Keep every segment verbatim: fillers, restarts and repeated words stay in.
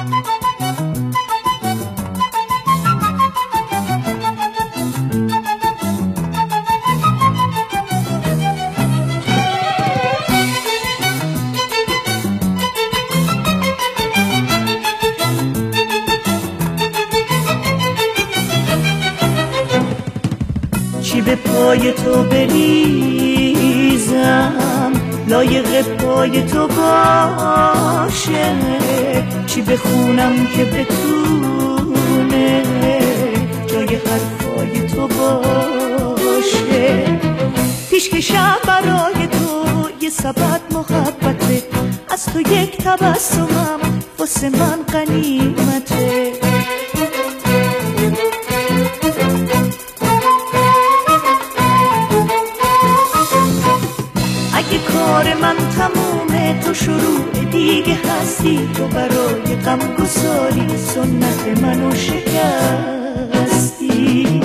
چی به پای تو بریزم لایق پای تو باشه، چی بخونم که بتونه جای حرفای تو باشه. پیشکشم برای تو یه سبد محبته، از تو یک تبسمم واسه من غنیمته. اگه کار من تمومه تو شروع دیگه هستی، تو برای غمگساری سنت منو شکستی.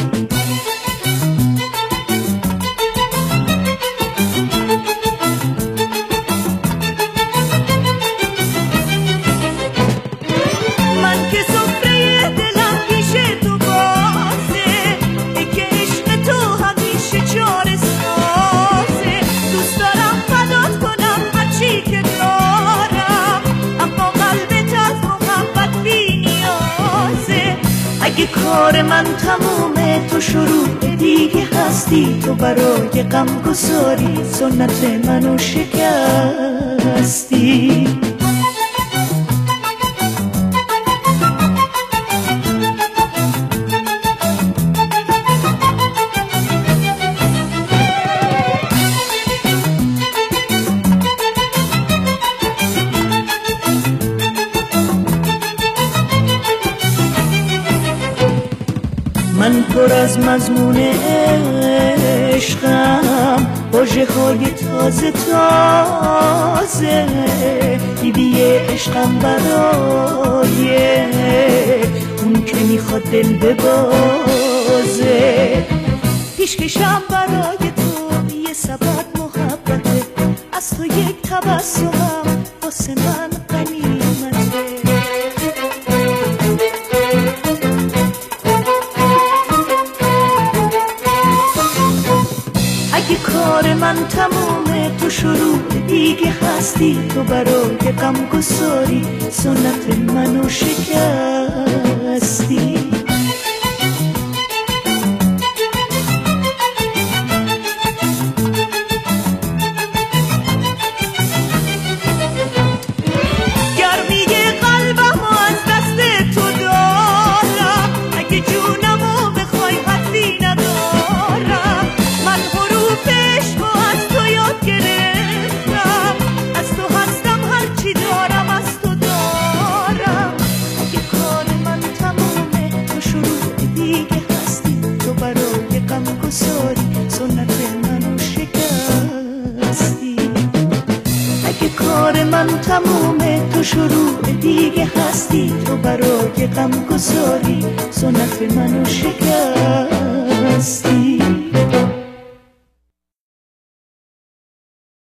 من که سفره دلم پیش تو بازه، که عشق تو همیشه چاره سازه. دوست دارم فدات کنم هرچی که دارم، اما قلبت از محبت بی نیازه. اگه کار من تمومه تو شروع دیگه هستی، تو برای غمگساری سنت منو شکستی. من پر از مضمون عشقم، واژه های تازه تازه، بیبی عشقم برای اون که میخواد دل ببازه. پیشکشم برای تو یه سبد محبته، از تو یک تبسمم واسه من غنیمته. اگه کار من تمومه تو شروع دیگه هستی، تو برای غمگساری سنت منو شکستی. گرمی قلبمو از دست تو دارم، اگه جونمو بخوای حدی ندارم. من حروف عشقو از تو یاد گرفتم، از تو هستم هرچی دارم از تو دارم. اگه کار من تمومه تو شروع دیگه هستی، تو برای غمگساری سنت منو شکستی. اگه کار من تمومه تو شروع دیگه هستی، تو برای غمگساری سنت منو شکستی.